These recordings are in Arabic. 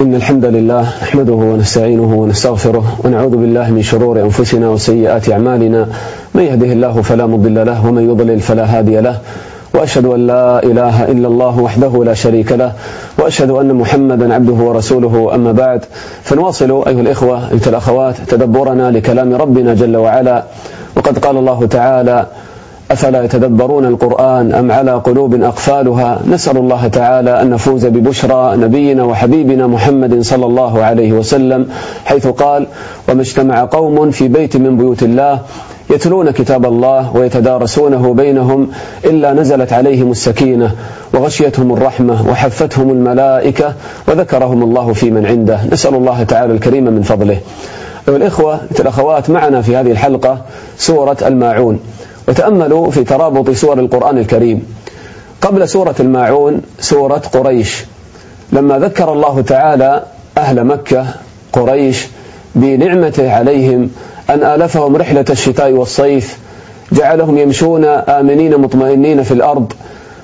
إن الحمد لله نحمده ونستعينه ونستغفره ونعوذ بالله من شرور أنفسنا وسيئات أعمالنا. من يهده الله فلا مضل له ومن يضلل فلا هادي له، وأشهد أن لا إله إلا الله وحده لا شريك له، وأشهد أن محمدا عبده ورسوله. أما بعد، فنواصل أيها الإخوة أيها الأخوات تدبرنا لكلام ربنا جل وعلا، وقد قال الله تعالى: أفلا يتدبرون القرآن أم على قلوب أقفالها. نسأل الله تعالى أن نفوز ببشرى نبينا وحبيبنا محمد صلى الله عليه وسلم، حيث قال: وما اجتمع قوم في بيت من بيوت الله يتلون كتاب الله ويتدارسونه بينهم إلا نزلت عليهم السكينة وغشيتهم الرحمة وحفتهم الملائكة وذكرهم الله في من عنده. نسأل الله تعالى الكريم من فضله. أيها الإخوة الأخوات، معنا في هذه الحلقة سورة الماعون، وتأملوا في ترابط سور القرآن الكريم. قبل سورة الماعون سورة قريش، لما ذكر الله تعالى أهل مكة قريش بنعمته عليهم أن آلفهم رحلة الشتاء والصيف، جعلهم يمشون آمنين مطمئنين في الأرض،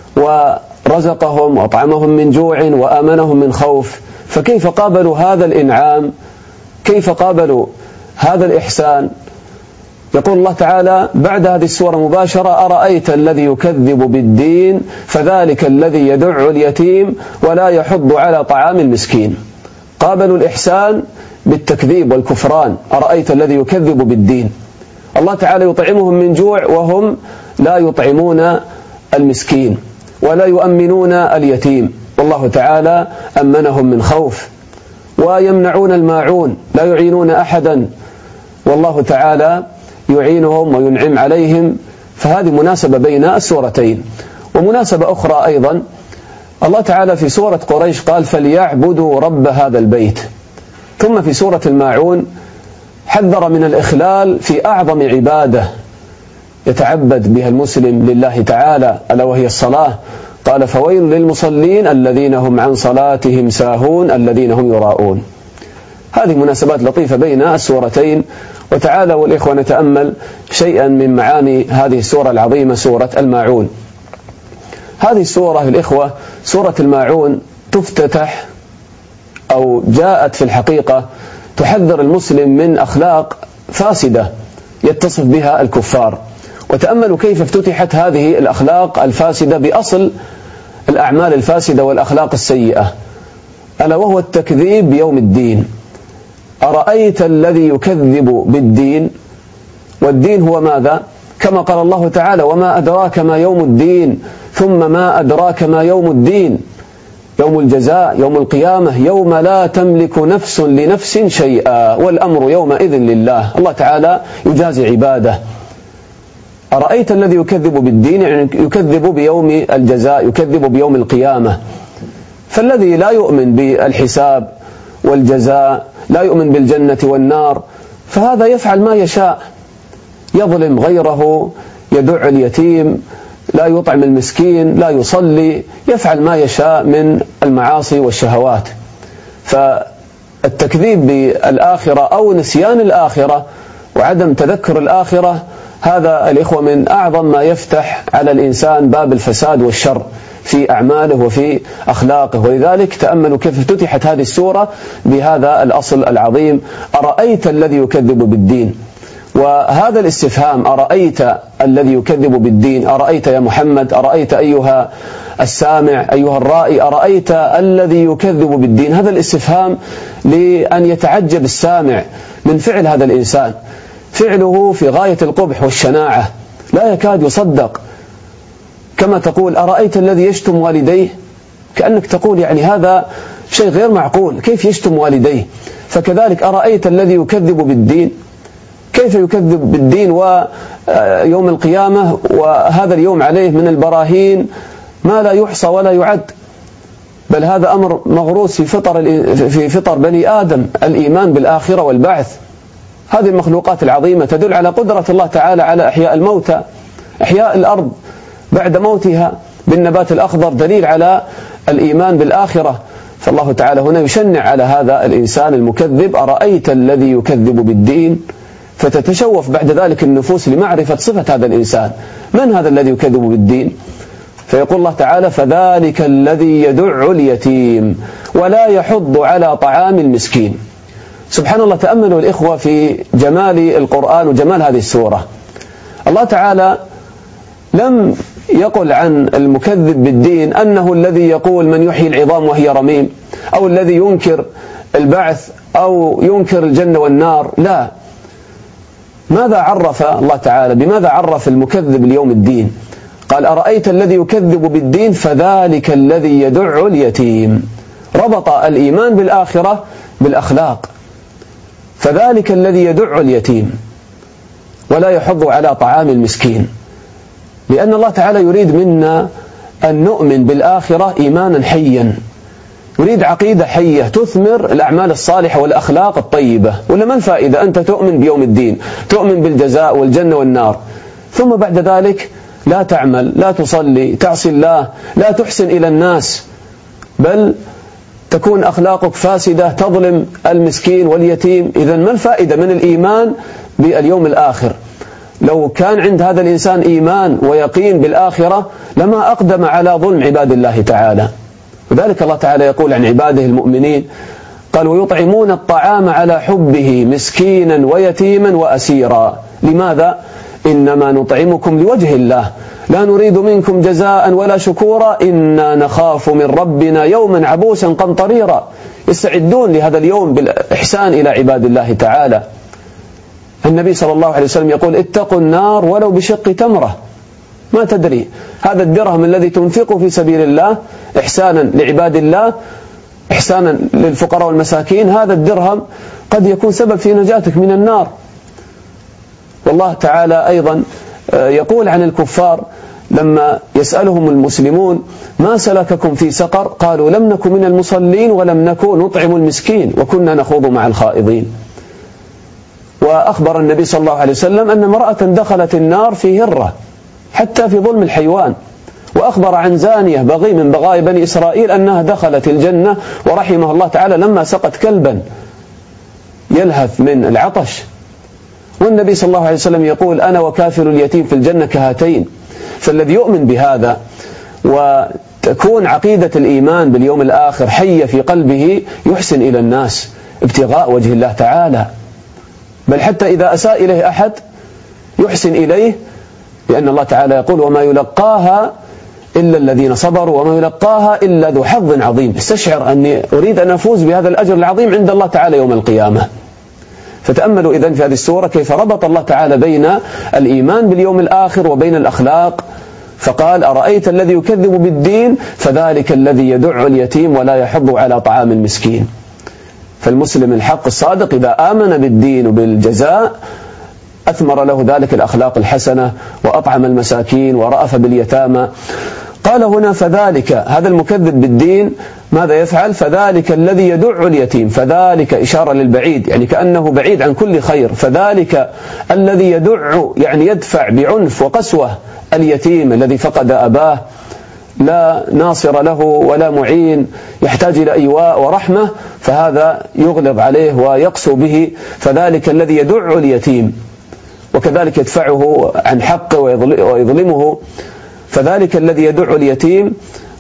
ورزقهم وأطعمهم من جوع وآمنهم من خوف. فكيف قابلوا هذا الإنعام؟ كيف قابلوا هذا الإحسان؟ يقول الله تعالى بعد هذه السورة مباشرة: أرأيت الذي يكذب بالدين فذلك الذي يدع اليتيم ولا يحض على طعام المسكين. قابلوا الإحسان بالتكذيب والكفران. أرأيت الذي يكذب بالدين، الله تعالى يطعمهم من جوع وهم لا يطعمون المسكين ولا يؤمنون اليتيم، والله تعالى أمنهم من خوف. ويمنعون الماعون، لا يعينون أحدا، والله تعالى يعينهم وينعم عليهم. فهذه مناسبة بين السورتين. ومناسبة أخرى أيضا، الله تعالى في سورة قريش قال: فليعبدوا رب هذا البيت. ثم في سورة الماعون حذر من الإخلال في أعظم عبادة يتعبد بها المسلم لله تعالى، ألا وهي الصلاة. قال: فويل للمصلين الذين هم عن صلاتهم ساهون الذين هم يراءون. هذه مناسبات لطيفة بين السورتين. وتعالى والإخوة نتأمل شيئا من معاني هذه السورة العظيمة، سورة الماعون. هذه السورة الإخوة، سورة الماعون، تفتتح أو جاءت في الحقيقة تحذر المسلم من أخلاق فاسدة يتصف بها الكفار. وتأملوا كيف افتتحت هذه الأخلاق الفاسدة بأصل الأعمال الفاسدة والأخلاق السيئة، ألا وهو التكذيب بيوم الدين. أرأيت الذي يكذب بالدين، والدين هو ماذا؟ كما قال الله تعالى: وما أدراك ما يوم الدين، ثم ما أدراك ما يوم الدين، يوم الجزاء، يوم القيامة، يوم لا تملك نفس لنفس شيئا والأمر يومئذ لله. الله تعالى يجازي عباده. أرأيت الذي يكذب بالدين، يعني يكذب بيوم الجزاء، يكذب بيوم القيامة. فالذي لا يؤمن بالحساب والجزاء، لا يؤمن بالجنة والنار، فهذا يفعل ما يشاء، يظلم غيره، يدع اليتيم، لا يطعم المسكين، لا يصلي، يفعل ما يشاء من المعاصي والشهوات. فالتكذيب بالآخرة أو نسيان الآخرة وعدم تذكر الآخرة، هذا الإخوة من أعظم ما يفتح على الإنسان باب الفساد والشر في أعماله وفي أخلاقه. ولذلك تأملوا كيف افتتحت هذه السورة بهذا الأصل العظيم: أرأيت الذي يكذب بالدين. وهذا الاستفهام: أرأيت الذي يكذب بالدين، أرأيت يا محمد، أرأيت أيها السامع، أيها الرائي، أرأيت الذي يكذب بالدين. هذا الاستفهام لأن يتعجب السامع من فعل هذا الإنسان، فعله في غاية القبح والشناعة، لا يكاد يصدق. كما تقول: أرأيت الذي يشتم والديه، كأنك تقول يعني هذا شيء غير معقول، كيف يشتم والديه؟ فكذلك أرأيت الذي يكذب بالدين، كيف يكذب بالدين ويوم القيامة وهذا اليوم عليه من البراهين ما لا يحصى ولا يعد، بل هذا أمر مغروس في فطر بني آدم، الإيمان بالآخرة والبعث. هذه المخلوقات العظيمة تدل على قدرة الله تعالى على إحياء الموتى، إحياء الأرض بعد موتها بالنبات الأخضر، دليل على الإيمان بالآخرة. فالله تعالى هنا يشنع على هذا الإنسان المكذب: أرأيت الذي يكذب بالدين. فتتشوف بعد ذلك النفوس لمعرفة صفة هذا الإنسان، من هذا الذي يكذب بالدين؟ فيقول الله تعالى فذلك الذي يدع اليتيم ولا يحض على طعام المسكين. سبحان الله، تأملوا الإخوة في جمال القرآن وجمال هذه السورة. الله تعالى لم يقل عن المكذب بالدين أنه الذي يقول من يحيي العظام وهي رميم، أو الذي ينكر البعث أو ينكر الجنة والنار. لا، ماذا عرف الله تعالى؟ بماذا عرف المكذب اليوم الدين؟ قال أرأيت الذي يكذب بالدين فذلك الذي يدع اليتيم. ربط الإيمان بالآخرة بالأخلاق. فذلك الذي يدع اليتيم ولا يحض على طعام المسكين، لأن الله تعالى يريد منا أن نؤمن بالآخرة إيمانا حيا، يريد عقيدة حية تثمر الأعمال الصالحة والأخلاق الطيبة. ولا ما الفائدة أنت تؤمن بيوم الدين، تؤمن بالجزاء والجنة والنار، ثم بعد ذلك لا تعمل، لا تصلي، تعصي الله، لا تحسن إلى الناس، بل تكون أخلاقك فاسدة، تظلم المسكين واليتيم. إذن ما الفائدة من الإيمان باليوم الآخر؟ لو كان عند هذا الإنسان إيمان ويقين بالآخرة لما أقدم على ظلم عباد الله تعالى. وذلك الله تعالى يقول عن عباده المؤمنين قال ويطعمون الطعام على حبه مسكينا ويتيما وأسيرا. لماذا؟ إنما نطعمكم لوجه الله لا نريد منكم جزاء ولا شكورا إنا نخاف من ربنا يوما عبوسا قمطريرا. يستعدون لهذا اليوم بالإحسان إلى عباد الله تعالى. النبي صلى الله عليه وسلم يقول اتقوا النار ولو بشق تمرة. ما تدري هذا الدرهم الذي تنفقه في سبيل الله إحسانا لعباد الله، إحسانا للفقراء والمساكين، هذا الدرهم قد يكون سبب في نجاتك من النار. والله تعالى أيضا يقول عن الكفار لما يسألهم المسلمون ما سلككم في سقر؟ قالوا لم نكن من المصلين ولم نكن نطعم المسكين وكنا نخوض مع الخائضين. وأخبر النبي صلى الله عليه وسلم أن امرأة دخلت النار في هرة حتى في ظلم الحيوان، وأخبر عن زانية بغي من بغايا بني إسرائيل أنها دخلت الجنة ورحمه الله تعالى لما سقت كلبا يلهث من العطش. والنبي صلى الله عليه وسلم يقول أنا وكافر اليتيم في الجنة كهاتين. فالذي يؤمن بهذا وتكون عقيدة الإيمان باليوم الآخر حية في قلبه يحسن إلى الناس ابتغاء وجه الله تعالى، بل حتى إذا أساء إليه أحد يحسن إليه، لأن الله تعالى يقول وما يلقاها إلا الذين صبروا وما يلقاها إلا ذو حظ عظيم. استشعر أني أريد أن أفوز بهذا الأجر العظيم عند الله تعالى يوم القيامة. فتأملوا إذن في هذه السورة كيف ربط الله تعالى بين الإيمان باليوم الآخر وبين الأخلاق، فقال أرأيت الذي يكذب بالدين فذلك الذي يدع اليتيم ولا يحض على طعام المسكين. فالمسلم الحق الصادق إذا آمن بالدين وبالجزاء أثمر له ذلك الأخلاق الحسنة وأطعم المساكين ورأف باليتامى. قال هنا فذلك، هذا المكذب بالدين ماذا يفعل؟ فذلك الذي يدع اليتيم، فذلك إشارة للبعيد، يعني كأنه بعيد عن كل خير. فذلك الذي يدع يعني يدفع بعنف وقسوة اليتيم الذي فقد أباه، لا ناصر له ولا معين، يحتاج إلى إيواء ورحمة، فهذا يغلظ عليه ويقسو به. فذلك الذي يدع اليتيم وكذلك يدفعه عن حقه ويظلمه. فذلك الذي يدع اليتيم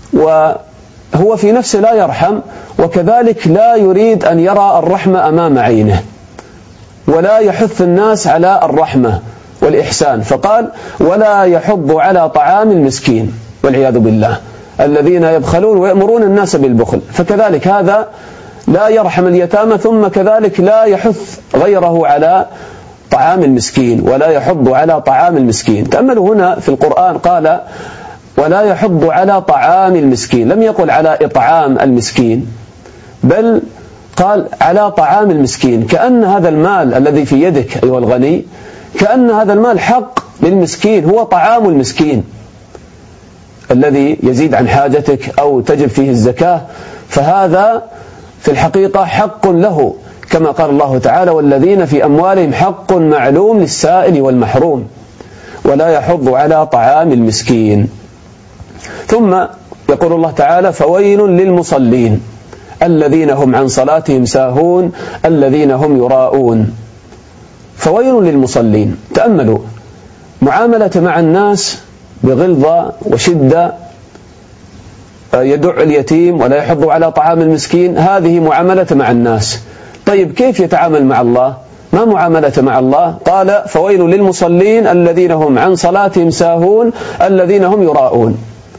وهو في نفسه لا يرحم، وكذلك لا يريد أن يرى الرحمة أمام عينه ولا يحث الناس على الرحمة والإحسان. فقال ولا يحض على طعام المسكين والعياذ بالله، الذين يبخلون ويأمرون الناس بالبخل. فكذلك هذا لا يرحم اليتامى، ثم كذلك لا يحث غيره على طعام المسكين ولا يحض على طعام المسكين. تأملوا هنا في القرآن قال ولا يحض على طعام المسكين، لم يقل على إطعام المسكين، بل قال على طعام المسكين، كأن هذا المال الذي في يدك أيها الغني كأن هذا المال حق للمسكين، هو طعام المسكين الذي يزيد عن حاجتك أو تجب فيه الزكاة، فهذا في الحقيقة حق له، كما قال الله تعالى والذين في أموالهم حق معلوم للسائل والمحروم. ولا يحض على طعام المسكين. ثم يقول الله تعالى فويل للمصلين الذين هم عن صلاتهم ساهون الذين هم يراءون. فويل للمصلين، تأملوا معاملة مع الناس بغلظة وشدة يدع اليتيم ولا يحض على طعام المسكين، هذه معاملة مع الناس. طيب كيف يتعامل مع الله؟ ما معاملة مع الله؟ قال فويل للمصلين الذين هم عن صلاتهم ساهون الذين هم يراءون.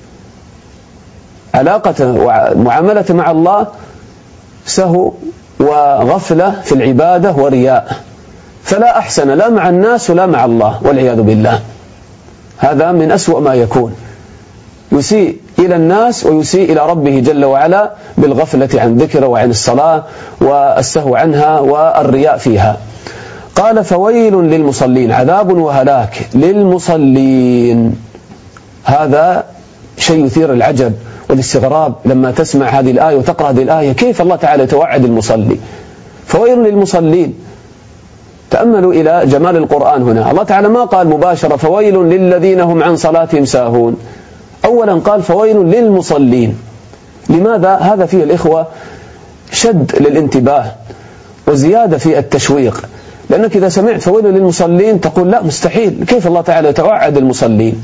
علاقة ومعاملة مع الله سهو وغفلة في العبادة ورياء، فلا أحسن لا مع الناس ولا مع الله والعياذ بالله. هذا من أسوأ ما يكون، يسيء إلى الناس ويسيء إلى ربه جل وعلا بالغفلة عن ذكره وعن الصلاة والسهو عنها والرياء فيها. قال فويل للمصلين، عذاب وهلاك للمصلين. هذا شيء يثير العجب والاستغراب لما تسمع هذه الآية وتقرأ هذه الآية، كيف الله تعالى يتوعد المصلي؟ فويل للمصلين. تأملوا إلى جمال القرآن هنا، الله تعالى ما قال مباشرة فويل للذين هم عن صلاتهم ساهون، أولا قال فويل للمصلين. لماذا؟ هذا فيه الإخوة شد للانتباه وزيادة في التشويق، لأنك إذا سمعت فويل للمصلين تقول لا مستحيل، كيف الله تعالى يتوعد المصلين؟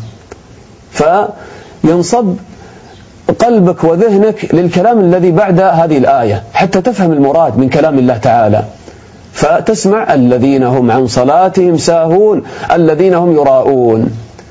فينصب قلبك وذهنك للكلام الذي بعد هذه الآية حتى تفهم المراد من كلام الله تعالى، فتسمع الذين هم عن صلاتهم ساهون الذين هم يراءون،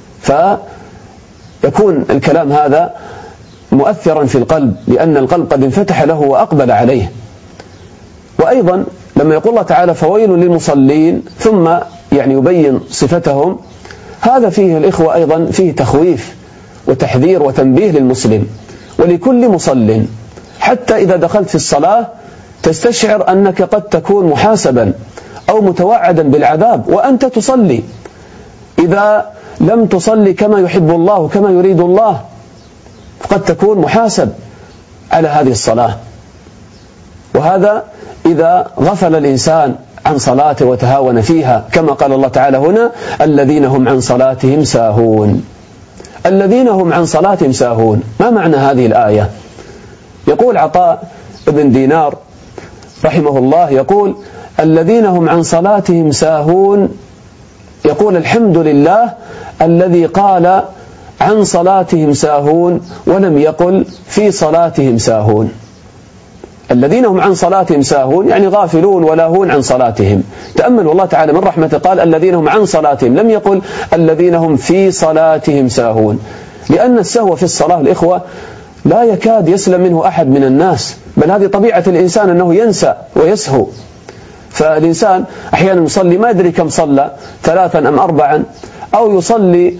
فيكون الكلام هذا مؤثرا في القلب لأن القلب قد انفتح له وأقبل عليه. وأيضا لما يقول الله تعالى فويل للمصلين ثم يبين صفتهم، هذا فيه الإخوة أيضا فيه تخويف وتحذير وتنبيه للمسلم ولكل مصل، حتى إذا دخلت في الصلاة تستشعر أنك قد تكون محاسبا أو متوعدا بالعذاب وأنت تصلي. إذا لم تصلي كما يحب الله وكما يريد الله قد تكون محاسب على هذه الصلاة. وهذا إذا غفل الإنسان عن صلاته وتهاون فيها، كما قال الله تعالى هنا الذين هم عن صلاتهم ساهون. الذين هم عن صلاتهم ساهون، ما معنى هذه الآية؟ يقول عطاء بن دينار رحمه الله، يقول الذين هم عن صلاتهم ساهون، يقول الحمد لله الذي قال عن صلاتهم ساهون ولم يقل في صلاتهم ساهون. الذين هم عن صلاتهم ساهون يعني غافلون ولاهون عن صلاتهم. تأمل الله تعالى من رحمته قال الذين هم عن صلاتهم، لم يقل الذين هم في صلاتهم ساهون، لأن السهو في الصلاة الإخوة لا يكاد يسلم منه أحد من الناس، بل هذه طبيعة الإنسان أنه ينسى ويسهو. فالإنسان أحيانا يصلي ما يدري كم صلى، 3 أم 4، أو يصلي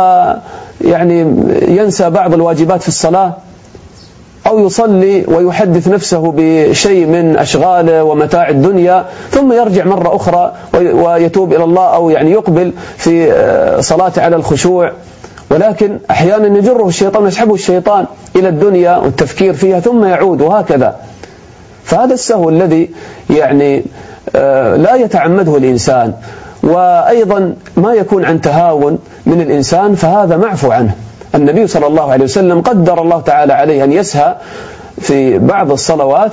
ينسى بعض الواجبات في الصلاة، أو يصلي ويحدث نفسه بشيء من أشغاله ومتاع الدنيا، ثم يرجع مرة أخرى ويتوب إلى الله أو يقبل في صلاته على الخشوع. ولكن أحيانا يجره الشيطان ويسحبه الشيطان إلى الدنيا والتفكير فيها ثم يعود، وهكذا. فهذا السهو الذي لا يتعمده الإنسان، وأيضا ما يكون عن تهاون من الإنسان، فهذا معفو عنه. النبي صلى الله عليه وسلم قدر الله تعالى عليه أن يسهى في بعض الصلوات،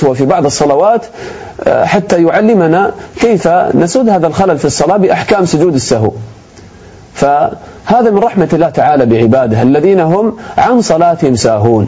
حتى يعلمنا كيف نسد هذا الخلل في الصلاة بأحكام سجود السهو. فهذا من رحمة الله تعالى بعباده الذين هم عن صلاتهم ساهون.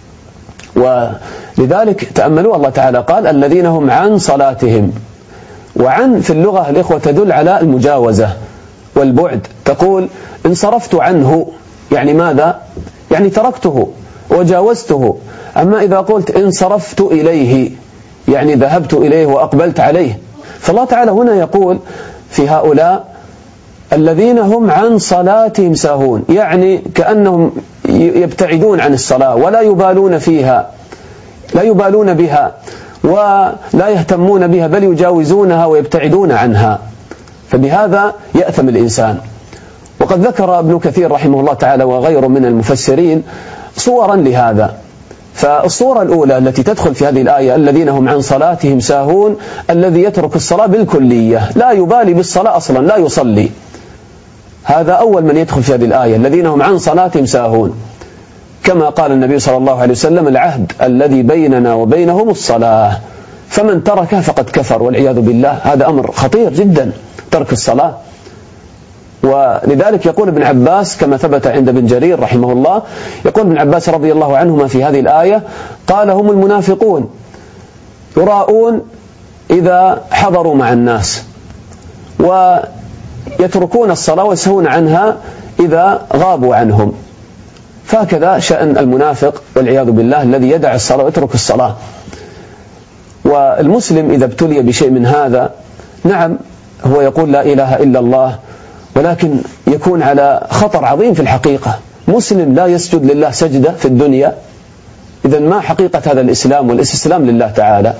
ولذلك تأملوا الله تعالى قال الذين هم عن صلاتهم، وعن في اللغة الإخوة تدل على المجاوزة والبعد. تقول انصرفت عنه، يعني ماذا؟ يعني تركته وجاوزته. أما إذا قلت انصرفت إليه يعني ذهبت إليه وأقبلت عليه. فالله تعالى هنا يقول في هؤلاء الذين هم عن صلاتهم ساهون، يعني كأنهم يبتعدون عن الصلاة ولا يبالون فيها، لا يبالون بها ولا يهتمون بها، بل يجاوزونها ويبتعدون عنها. فبهذا يأثم الإنسان. وقد ذكر ابن كثير رحمه الله تعالى وغيره من المفسرين صورا لهذا. فالصورة الأولى التي تدخل في هذه الآية الذين هم عن صلاتهم ساهون، الذي يترك الصلاة بالكلية، لا يبالي بالصلاة أصلا، لا يصلي. هذا أول من يدخل في هذه الآية الذين هم عن صلاتهم ساهون، كما قال النبي صلى الله عليه وسلم العهد الذي بيننا وبينهم الصلاة، فمن تركها فقد كفر والعياذ بالله. هذا أمر خطير جدا، ترك الصلاة. ولذلك يقول ابن عباس كما ثبت عند ابن جرير رحمه الله، يقول ابن عباس رضي الله عنهما في هذه الآية قال: هم المنافقون يراءون إذا حضروا مع الناس، ويتركون الصلاة ويسهون عنها إذا غابوا عنهم. فهكذا شأن المنافق والعياذ بالله الذي يدع الصلاة ويترك الصلاة. والمسلم إذا ابتلي بشيء من هذا، نعم هو يقول لا إله إلا الله، ولكن يكون على خطر عظيم في الحقيقة. مسلم لا يسجد لله سجدة في الدنيا، إذن ما حقيقة هذا الإسلام والاستسلام لله تعالى؟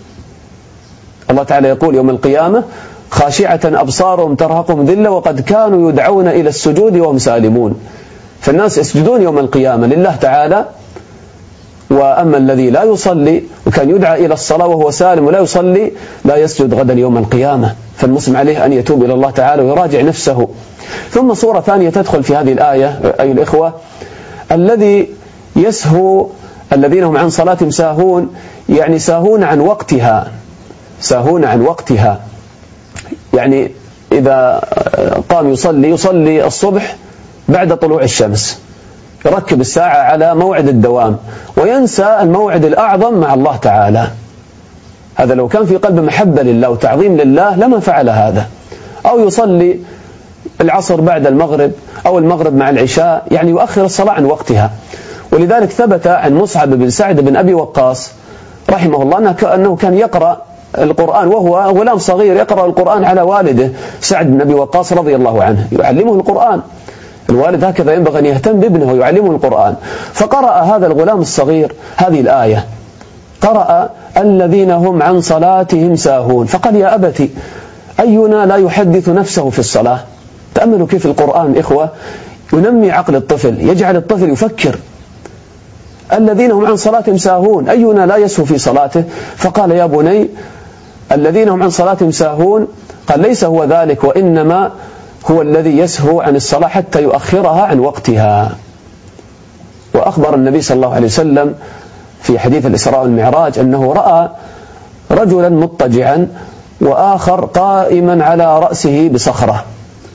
الله تعالى يقول يوم القيامة: خاشعة أبصارهم ترهقهم ذلة وقد كانوا يدعون إلى السجود وهم سالمون. فالناس يسجدون يوم القيامة لله تعالى، وأما الذي لا يصلي وكان يدعى إلى الصلاة وهو سالم ولا يصلي لا يسجد غدا يوم القيامة. فالمسلم عليه أن يتوب إلى الله تعالى ويراجع نفسه. ثم صورة ثانية تدخل في هذه الآية أي الإخوة: الذي يسهو الذين هم عن صلاتهم ساهون، يعني ساهون عن وقتها، ساهون عن وقتها. يعني إذا قام يصلي الصبح بعد طلوع الشمس، يركب الساعة على موعد الدوام وينسى الموعد الأعظم مع الله تعالى. هذا لو كان في قلب محبة لله وتعظيم لله لما فعل هذا. أو يصلي العصر بعد المغرب أو المغرب مع العشاء، يعني يؤخر الصلاة عن وقتها. ولذلك ثبت عن مصعب بن سعد بن أبي وقاص رحمه الله أنه كان يقرأ القرآن وهو غلام صغير، يقرأ القرآن على والده سعد بن أبي وقاص رضي الله عنه، يعلمه القرآن. الوالد هكذا ينبغي أن يهتم بابنه ويعلمه القرآن. فقرأ هذا الغلام الصغير هذه الآية، قرأ: الذين هم عن صلاتهم ساهون. فقال: يا أبتي، أينا لا يحدث نفسه في الصلاة؟ تأملوا كيف القرآن إخوة ينمي عقل الطفل، يجعل الطفل يفكر. الذين هم عن صلاتهم ساهون، أينا لا يسهو في صلاته؟ فقال: يا بني، الذين هم عن صلاتهم ساهون، قال: ليس هو ذلك، وإنما هو الذي يسهو عن الصلاة حتى يؤخرها عن وقتها. وأخبر النبي صلى الله عليه وسلم في حديث الإسراء والمعراج أنه رأى رجلا مضطجعا وآخر قائما على رأسه بصخرة،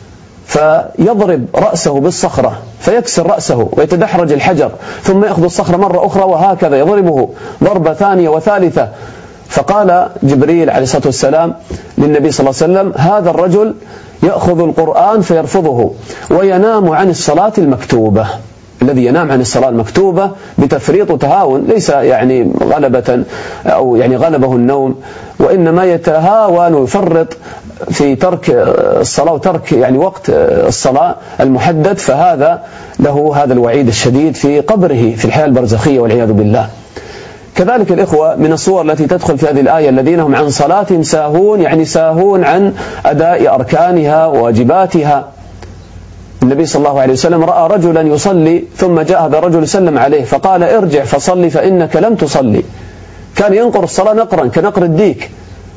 فيضرب رأسه بالصخرة فيكسر رأسه ويتدحرج الحجر، ثم يأخذ الصخرة مرة أخرى وهكذا يضربه ضربة ثانية وثالثة. فقال جبريل عليه الصلاة والسلام للنبي صلى الله عليه وسلم: هذا الرجل يأخذ القرآن فيرفضه وينام عن الصلاة المكتوبة. الذي ينام عن الصلاة المكتوبة بتفريط وتهاون، ليس يعني غلبة أو يعني غلبه النوم، وإنما يتهاون ويفرط في ترك الصلاة وترك يعني وقت الصلاة المحدد، فهذا له هذا الوعيد الشديد في قبره في الحياة البرزخية والعياذ بالله. كذلك الإخوة من الصور التي تدخل في هذه الآية: الذين هم عن صلاتهم ساهون، يعني ساهون عن أداء أركانها وواجباتها. النبي صلى الله عليه وسلم رأى رجلا يصلي، ثم جاء هذا الرجل سلم عليه فقال: ارجع فصلي فإنك لم تصلي. كان ينقر الصلاة نقرا كنقر الديك،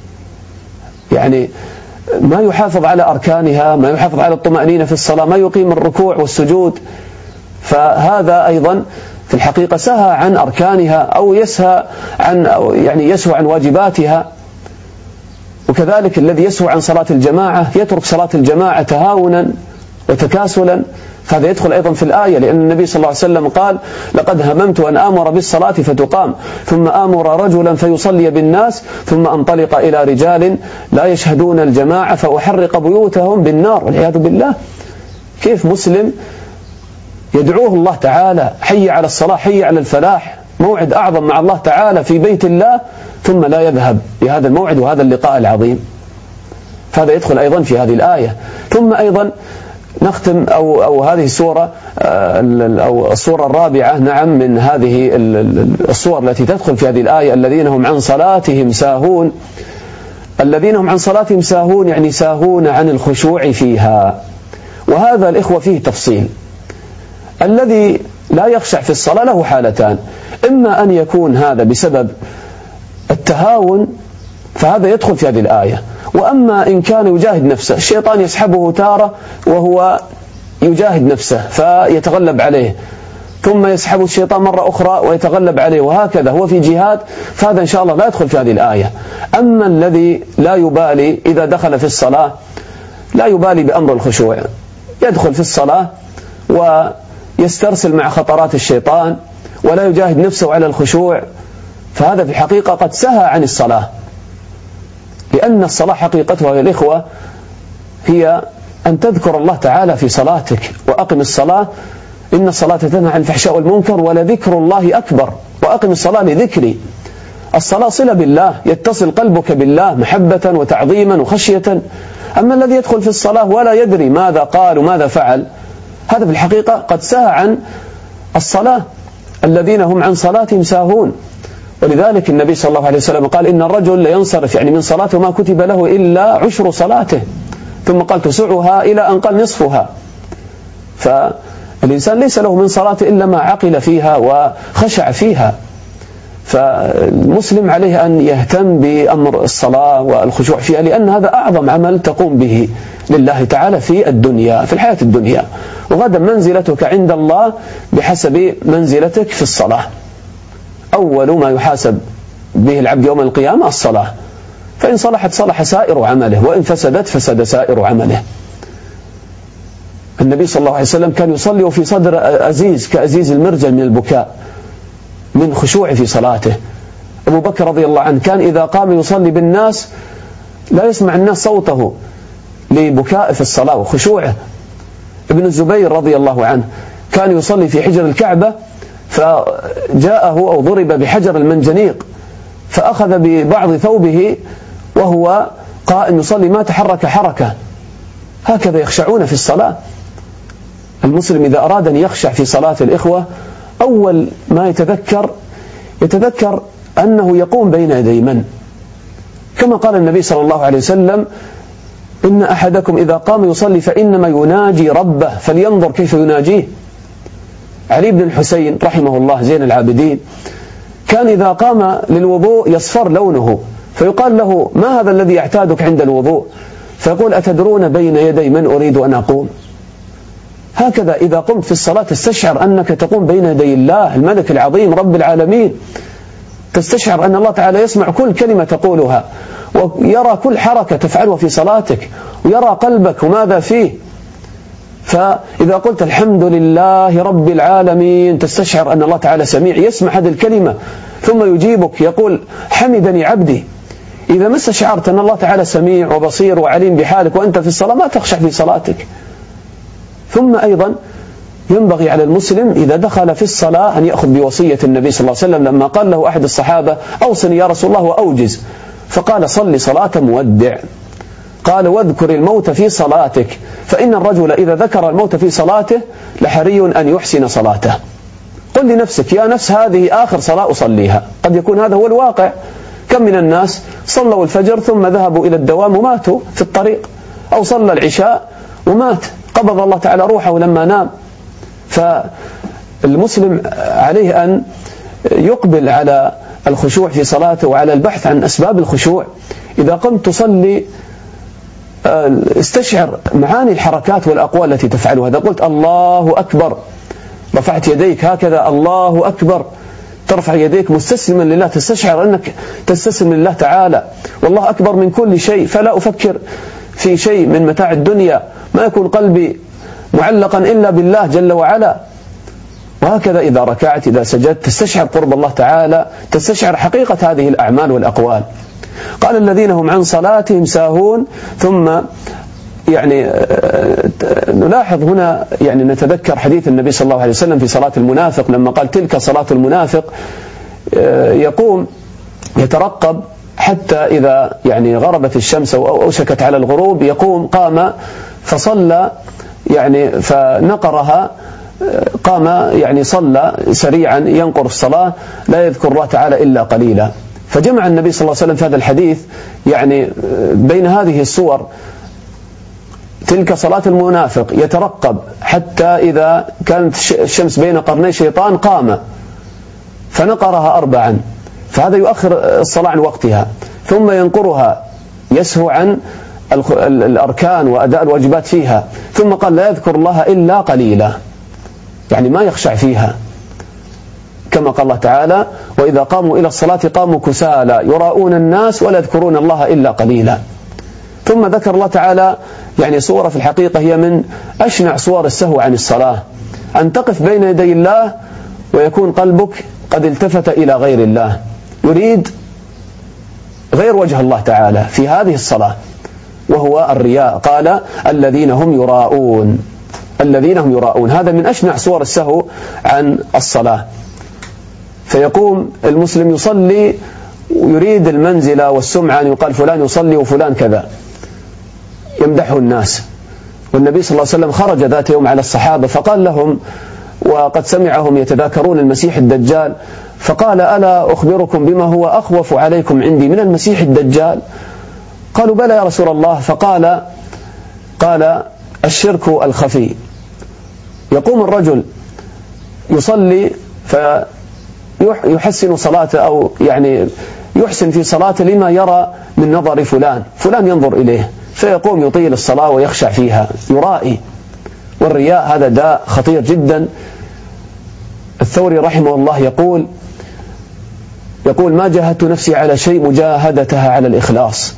يعني ما يحافظ على أركانها، ما يحافظ على الطمأنينة في الصلاة، ما يقيم الركوع والسجود. فهذا أيضا في الحقيقة سهى عن أركانها أو يسهى عن واجباتها. وكذلك الذي يسهو عن صلاة الجماعة يترك صلاة الجماعة تهاونا وتكاسلا، فهذا يدخل أيضا في الآية، لأن النبي صلى الله عليه وسلم قال: لقد هممت أن آمر بالصلاة فتقام، ثم آمر رجلا فيصلي بالناس، ثم أنطلق إلى رجال لا يشهدون الجماعة فأحرق بيوتهم بالنار والعياذ بالله. كيف مسلم يدعوه الله تعالى: حي على الصلاة، حي على الفلاح، موعد أعظم مع الله تعالى في بيت الله، ثم لا يذهب لهذا الموعد وهذا اللقاء العظيم؟ فهذا يدخل أيضا في هذه الآية. ثم أيضا نختم أو هذه السورة أو السورة الرابعة نعم من هذه الصور التي تدخل في هذه الآية: الذين هم عن صلاتهم ساهون. الذين هم عن صلاتهم ساهون يعني ساهون عن الخشوع فيها. وهذا الإخوة فيه تفصيل. الذي لا يخشع في الصلاة له حالتان: إما أن يكون هذا بسبب التهاون فهذا يدخل في هذه الآية، وأما إن كان يجاهد نفسه، الشيطان يسحبه تارة وهو يجاهد نفسه فيتغلب عليه، ثم يسحبه الشيطان مرة أخرى ويتغلب عليه، وهكذا هو في جهاد، فهذا إن شاء الله لا يدخل في هذه الآية. أما الذي لا يبالي إذا دخل في الصلاة لا يبالي بأمر الخشوع، يدخل في الصلاة ويسترسل مع خطرات الشيطان ولا يجاهد نفسه على الخشوع، فهذا في الحقيقة قد سهى عن الصلاة، لأن الصلاة حقيقتها يا الإخوة هي أن تذكر الله تعالى في صلاتك. وأقم الصلاة إن الصلاة تنهى عن الفحشاء والمنكر ولذكر الله أكبر، وأقم الصلاة لذكري. الصلاة صلة بالله، يتصل قلبك بالله محبة وتعظيما وخشية. أما الذي يدخل في الصلاة ولا يدري ماذا قال وماذا فعل، هذا في الحقيقة قد سهى عن الصلاة، الذين هم عن صلاتهم ساهون. ولذلك النبي صلى الله عليه وسلم قال إن الرجل لينصرف من صلاته ما كتب له إلا عشر صلاته، ثم قال تسعها إلى أن قال نصفها. فالإنسان ليس له من صلاته إلا ما عقل فيها وخشع فيها. فالمسلم عليه أن يهتم بأمر الصلاة والخشوع فيها، لأن هذا أعظم عمل تقوم به لله تعالى في الدنيا، في الحياة الدنيا. وغدا منزلتك عند الله بحسب منزلتك في الصلاة. أول ما يحاسب به العبد يوم القيامة الصلاة، فإن صلحت صلح سائر عمله، وإن فسدت فسد سائر عمله. النبي صلى الله عليه وسلم كان يصلي وفي صدر أزيز كأزيز المرجل من البكاء من خشوع في صلاته. أبو بكر رضي الله عنه كان إذا قام يصلي بالناس لا يسمع الناس صوته لبكاء في الصلاة وخشوعه. ابن الزبير رضي الله عنه كان يصلي في حجر الكعبة، فجاءه أو ضرب بحجر المنجنيق فأخذ ببعض ثوبه وهو قائم يصلي ما تحرك حركة. هكذا يخشعون في الصلاة. المسلم إذا أراد أن يخشع في صلاة الإخوة، أول ما يتذكر أنه يقوم بين يدي من؟ كما قال النبي صلى الله عليه وسلم إن أحدكم إذا قام يصلي فإنما يناجي ربه فلينظر كيف يناجيه. علي بن الحسين رحمه الله زين العابدين كان إذا قام للوضوء يصفر لونه، فيقال له ما هذا الذي يعتادك عند الوضوء؟ فيقول أتدرون بين يدي من أريد أن أقوم؟ هكذا إذا قمت في الصلاة تستشعر أنك تقوم بين يدي الله الملك العظيم رب العالمين، تستشعر أن الله تعالى يسمع كل كلمة تقولها ويرى كل حركة تفعلها في صلاتك ويرى قلبك وماذا فيه. فإذا قلت الحمد لله رب العالمين تستشعر أن الله تعالى سميع يسمع هذه الكلمة ثم يجيبك يقول حمدني عبدي. إذا ما استشعرت أن الله تعالى سميع وبصير وعليم بحالك وأنت في الصلاة ما تخشع في صلاتك. ثم أيضا ينبغي على المسلم إذا دخل في الصلاة أن يأخذ بوصية النبي صلى الله عليه وسلم لما قال له أحد الصحابة أوصني يا رسول الله وأوجز، فقال صلي صلاة مودع. قال واذكر الموت في صلاتك فإن الرجل إذا ذكر الموت في صلاته لحري أن يحسن صلاته. قل لنفسك يا نفس هذه آخر صلاة أصليها. قد يكون هذا هو الواقع. كم من الناس صلوا الفجر ثم ذهبوا إلى الدوام وماتوا في الطريق، أو صلى العشاء ومات قبض الله تعالى روحه لما نام. فالمسلم عليه أن يقبل على الخشوع في صلاته وعلى البحث عن أسباب الخشوع. إذا قمت تصلي استشعر معاني الحركات والأقوال التي تفعلها. إذا قلت الله أكبر رفعت يديك هكذا الله أكبر، ترفع يديك مستسلما لله، تستشعر أنك تستسلم لله تعالى، والله أكبر من كل شيء، فلا أفكر في شيء من متاع الدنيا، ما يكون قلبي معلقا إلا بالله جل وعلا. وهكذا إذا ركعت إذا سجدت تستشعر قرب الله تعالى، تستشعر حقيقة هذه الأعمال والأقوال. قال الذين هم عن صلاتهم ساهون. ثم نلاحظ هنا نتذكر حديث النبي صلى الله عليه وسلم في صلاة المنافق لما قال تلك صلاة المنافق، يقوم يترقب حتى إذا غربت الشمس أو أوشكت على الغروب يقوم قام فصلى فنقرها، قام صلى سريعا ينقر الصلاة لا يذكر الله تعالى إلا قليلا. فجمع النبي صلى الله عليه وسلم في هذا الحديث بين هذه الصور، تلك صلاة المنافق يترقب حتى إذا كانت الشمس بين قرني شيطان قام فنقرها 4، فهذا يؤخر الصلاة عن وقتها، ثم ينقرها يسهو عن الأركان وأداء الواجبات فيها، ثم قال لا يذكر الله إلا قليلا، ما يخشع فيها، كما قال الله تعالى وإذا قاموا إلى الصلاة قاموا كسالى يراؤون الناس ولا يذكرون الله إلا قليلا. ثم ذكر الله تعالى يعني صورة في الحقيقة هي من أشنع صور السهو عن الصلاة، أن تقف بين يدي الله ويكون قلبك قد التفت إلى غير الله، يريد غير وجه الله تعالى في هذه الصلاة، وهو الرياء. قال الذين هم يراءون، الذين هم يراءون، هذا من أشنع صور السهو عن الصلاة. فيقوم المسلم يصلي ويريد المنزلة والسمعة، أن يقال فلان يصلي وفلان كذا، يمدحه الناس. والنبي صلى الله عليه وسلم خرج ذات يوم على الصحابة فقال لهم، وقد سمعهم يتذاكرون المسيح الدجال، فقال ألا أخبركم بما هو أخوف عليكم عندي من المسيح الدجال؟ قالوا بلى يا رسول الله. قال الشرك الخفي. يقوم الرجل يصلي فيحسن صلاته، أو يعني يحسن في صلاته لما يرى من نظر فلان ينظر إليه، فيقوم يطيل الصلاة ويخشع فيها، يرائي. والرياء هذا داء خطير جدا. الثوري رحمه الله يقول ما جاهدت نفسي على شيء مجاهدتها على الإخلاص،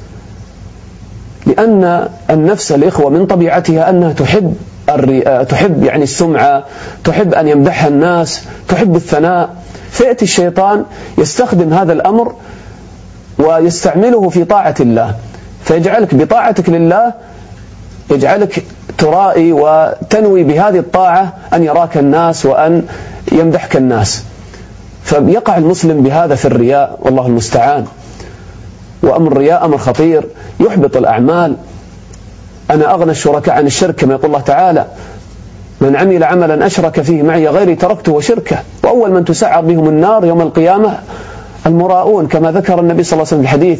لأن النفس الإخوة من طبيعتها أنها تحب يعني السمعة، تحب أن يمدحها الناس، تحب الثناء. فيأتي الشيطان يستخدم هذا الأمر ويستعمله في طاعة الله، فيجعلك بطاعتك لله يجعلك ترائي وتنوي بهذه الطاعة أن يراك الناس وأن يمدحك الناس، فيقع المسلم بهذا في الرياء، والله المستعان. وأمر الرياء أمر خطير يحبط الأعمال. أنا أغنى الشركاء عن الشرك، كما يقول الله تعالى من عمل عملا أشرك فيه معي غيري تركته وشركه. وأول من تسعر بهم النار يوم القيامة المراؤون، كما ذكر النبي صلى الله عليه وسلم في الحديث.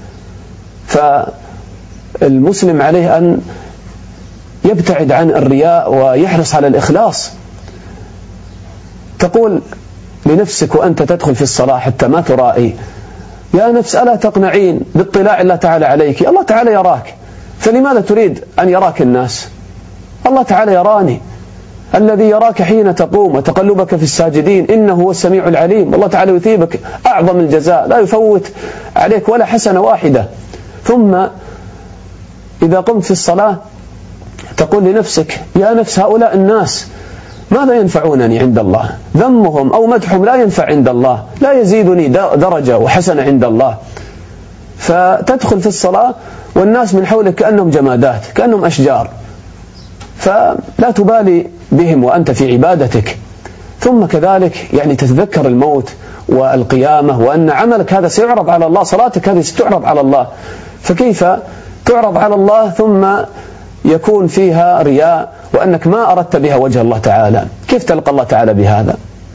فالمسلم عليه أن يبتعد عن الرياء ويحرص على الإخلاص. تقول لنفسك وأنت تدخل في الصلاة حتى ما ترائي، يا نفس ألا تقنعين باطلاع الله تعالى عليك؟ الله تعالى يراك، فلماذا تريد أن يراك الناس؟ الله تعالى يراني، الذي يراك حين تقوم وتقلبك في الساجدين إنه هو السميع العليم. الله تعالى يثيبك أعظم الجزاء، لا يفوت عليك ولا حسنة واحدة. ثم إذا قمت في الصلاة تقول لنفسك يا نفس هؤلاء الناس ماذا ينفعونني عند الله؟ ذمهم أو مدحهم لا ينفع عند الله، لا يزيدني درجة وحسنة عند الله. فتدخل في الصلاة والناس من حولك كأنهم جمادات، كأنهم أشجار، فلا تبالي بهم وأنت في عبادتك. ثم كذلك يعني تتذكر الموت والقيامة، وأن عملك هذا سيعرض على الله، صلاتك هذه ستعرض على الله، فكيف تعرض على الله ثم يكون فيها رياء وأنك ما أردت بها وجه الله تعالى؟ كيف تلقى الله تعالى بهذا؟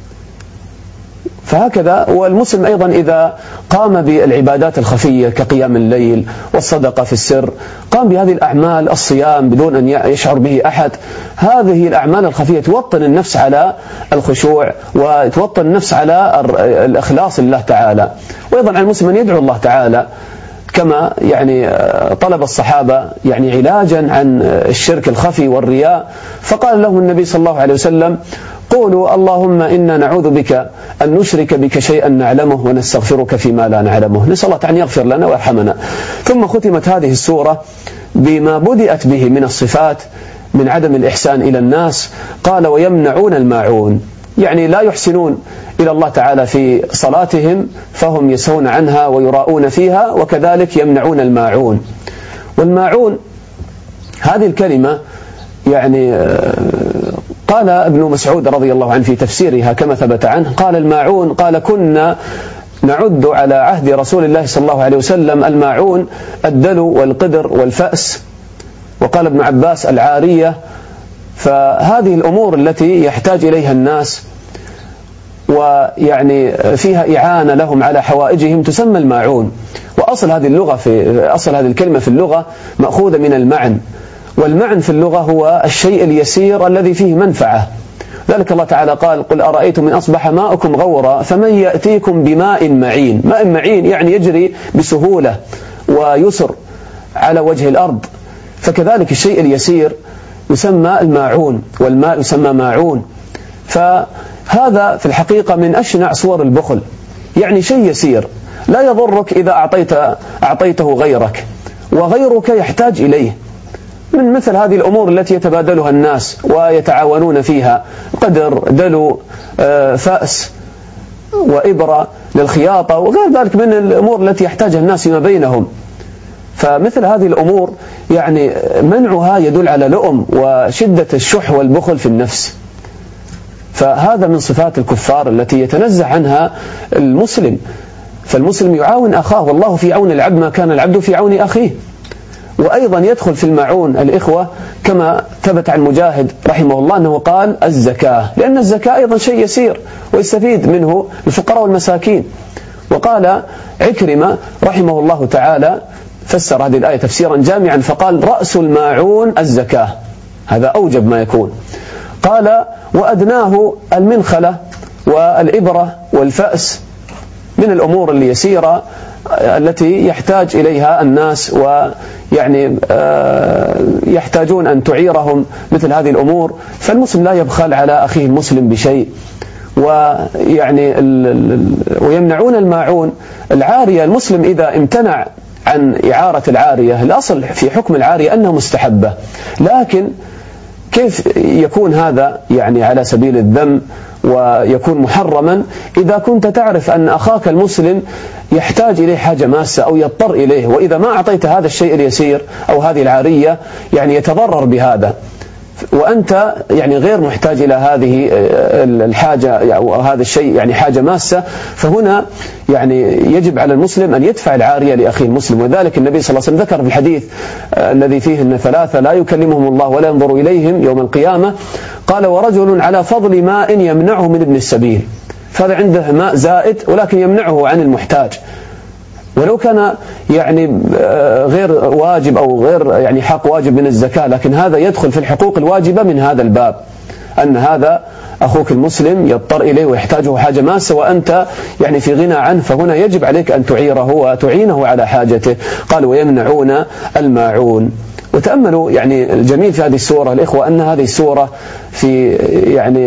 فهكذا. والمسلم أيضا إذا قام بالعبادات الخفية كقيام الليل والصدقة في السر، قام بهذه الأعمال، الصيام بدون أن يشعر به أحد، هذه الأعمال الخفية توطن النفس على الخشوع وتوطن النفس على الإخلاص لله تعالى. وأيضا على المسلم أن يدعو الله تعالى كما يعني طلب الصحابة يعني علاجا عن الشرك الخفي والرياء، فقال لهم النبي صلى الله عليه وسلم قولوا اللهم إنا نعوذ بك أن نشرك بك شيئا نعلمه ونستغفرك فيما لا نعلمه. نسأل الله أن يغفر لنا ويرحمنا. ثم ختمت هذه السورة بما بدأت به من الصفات من عدم الإحسان إلى الناس. قال ويمنعون الماعون، يعني لا يحسنون إلى الله تعالى في صلاتهم فهم يسهون عنها ويراؤون فيها، وكذلك يمنعون الماعون. والماعون هذه الكلمة يعني قال ابن مسعود رضي الله عنه في تفسيرها كما ثبت عنه، قال الماعون قال كنا نعد على عهد رسول الله صلى الله عليه وسلم الماعون الدلو والقدر والفأس، وقال ابن عباس العارية. فهذه الأمور التي يحتاج إليها الناس ويعني فيها إعانة لهم على حوائجهم تسمى الماعون. وأصل هذه اللغة أصل هذه الكلمة في اللغة مأخوذة من المعن، والمعن في اللغة هو الشيء اليسير الذي فيه منفعة. ذلك الله تعالى قال قل أرأيتم من أصبح ماؤكم غورا فمن يأتيكم بماء معين. ماء معين يعني يجري بسهولة ويسر على وجه الأرض، فكذلك الشيء اليسير يسمى الماعون، والماء يسمى ماعون. فهذا في الحقيقة من أشنع صور البخل، يعني شيء يسير لا يضرك إذا أعطيته غيرك، وغيرك يحتاج إليه من مثل هذه الأمور التي يتبادلها الناس ويتعاونون فيها، قدر، دلو، فأس وإبرة للخياطة وغير ذلك من الأمور التي يحتاجها الناس فيما بينهم. فمثل هذه الأمور يعني منعها يدل على لؤم وشدة الشح والبخل في النفس. فهذا من صفات الكفار التي يتنزه عنها المسلم. فالمسلم يعاون أخاه، والله في عون العبد ما كان العبد في عون أخيه. وأيضا يدخل في المعون الإخوة كما ثبت عن مجاهد رحمه الله أنه قال الزكاة، لأن الزكاة أيضا شيء يسير ويستفيد منه الفقراء والمساكين. وقال عكرمة رحمه الله تعالى فسر هذه الآية تفسيرا جامعا فقال رأس الماعون الزكاة، هذا أوجب ما يكون. قال وأدناه المنخلة والإبرة والفأس من الأمور اللي يسيرة التي يحتاج إليها الناس، ويعني يحتاجون أن تعيرهم مثل هذه الأمور. فالمسلم لا يبخل على أخيه المسلم بشيء. ويعني ويمنعون الماعون العارية. المسلم إذا امتنع عن إعارة العارية، الأصل في حكم العارية أنها مستحبة، لكن كيف يكون هذا يعني على سبيل الذم ويكون محرما إذا كنت تعرف أن أخاك المسلم يحتاج إليه حاجة ماسة أو يضطر إليه، وإذا ما أعطيت هذا الشيء اليسير أو هذه العارية يعني يتضرر بهذا، وأنت يعني غير محتاج إلى هذه الحاجة أو هذا الشيء يعني حاجة ماسة، فهنا يعني يجب على المسلم أن يدفع العارية لأخيه المسلم. وذلك النبي صلى الله عليه وسلم ذكر في الحديث الذي فيه أن ثلاثة لا يكلمهم الله ولا ينظر إليهم يوم القيامة، قال ورجل على فضل ماء يمنعه من ابن السبيل، فهذا عنده ماء زائد ولكن يمنعه عن المحتاج، ولو كان يعني غير واجب أو غير يعني حق واجب من الزكاة، لكن هذا يدخل في الحقوق الواجبة من هذا الباب، أن هذا أخوك المسلم يضطر إليه ويحتاجه حاجة ماسة وأنت يعني في غنى عنه، فهنا يجب عليك أن تعيره وتعينه على حاجته. قال ويمنعون الماعون. وتأملوا يعني الجميل في هذه السورة الإخوة أن هذه السورة في يعني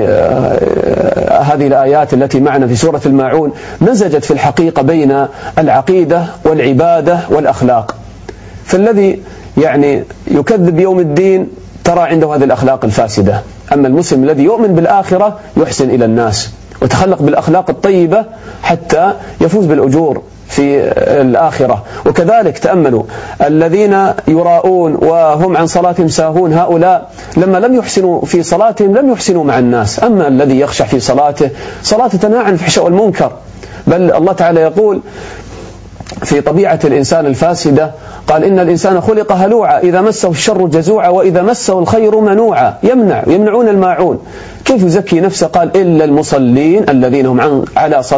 هذه الآيات التي معنا في سورة الماعون مزجت في الحقيقة بين العقيدة والعبادة والأخلاق. فالذي يعني يكذب يوم الدين ترى عنده هذه الأخلاق الفاسدة، أما المسلم الذي يؤمن بالآخرة يحسن إلى الناس وتخلق بالأخلاق الطيبة حتى يفوز بالأجور في الآخرة. وكذلك تأملوا الذين يراؤون وهم عن صلاتهم ساهون، هؤلاء لما لم يحسنوا في صلاتهم لم يحسنوا مع الناس. أما الذي يخشع في صلاته تنهى عن الفحشاء والمنكر، بل الله تعالى يقول في طبيعة الإنسان الفاسدة قال إن الإنسان خلق هلوعا إذا مسه الشر جزوعا وإذا مسه الخير منوعا. يمنعون الماعون. كيف يزكي نفسه؟ قال إلا المصلين الذين هم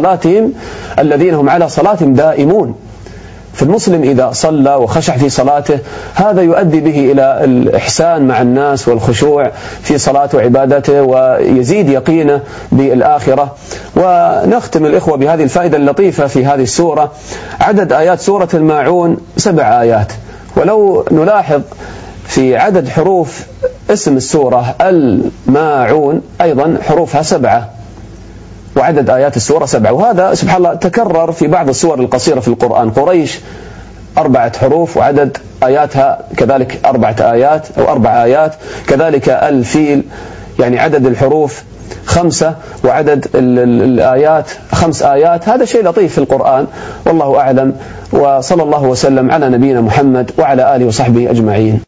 على صلاتهم دائمون. فالمسلم إذا صلى وخشع في صلاته هذا يؤدي به إلى الإحسان مع الناس والخشوع في صلاته وعبادته، ويزيد يقينه بالآخرة. ونختم الإخوة بهذه الفائدة اللطيفة في هذه السورة. عدد آيات سورة الماعون 7 آيات، ولو نلاحظ في عدد حروف اسم السورة الماعون أيضا حروفها 7، وعدد آيات السورة 7. وهذا سبحان الله تكرر في بعض السور القصيرة في القرآن. قريش 4 حروف وعدد آياتها كذلك 4 آيات أو 4 آيات. كذلك الفيل يعني عدد الحروف 5 وعدد الآيات 5 آيات. هذا شيء لطيف في القرآن، والله أعلم. وصلى الله وسلم على نبينا محمد وعلى آله وصحبه أجمعين.